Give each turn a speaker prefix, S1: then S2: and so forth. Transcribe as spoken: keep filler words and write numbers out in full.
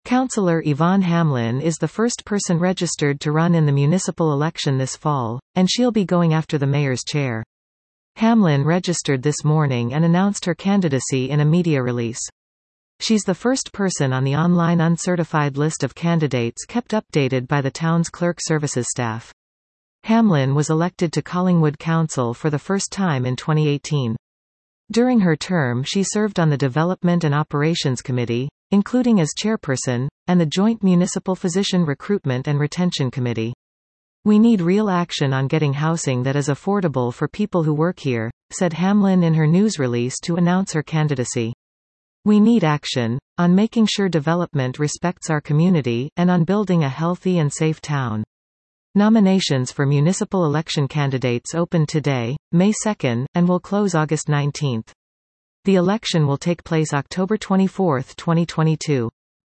S1: Councillor Yvonne Hamlin is the first person registered to run in the municipal election this fall, and she'll be going after the mayor's chair. Hamlin registered this morning and announced her candidacy in a media release. She's the first person on the online uncertified list of candidates kept updated by the town's clerk services staff. Hamlin was elected to Collingwood Council for the first time in twenty eighteen. During her term she served on the Development and Operations Committee, including as chairperson, and the Joint Municipal Physician Recruitment and Retention Committee. "We need real action on getting housing that is affordable for people who work here," said Hamlin in her news release to announce her candidacy. "We need action on making sure development respects our community, and on building a healthy and safe town." Nominations for municipal election candidates opened today, May second, and will close August nineteenth. The election will take place October twenty-fourth, twenty twenty-two.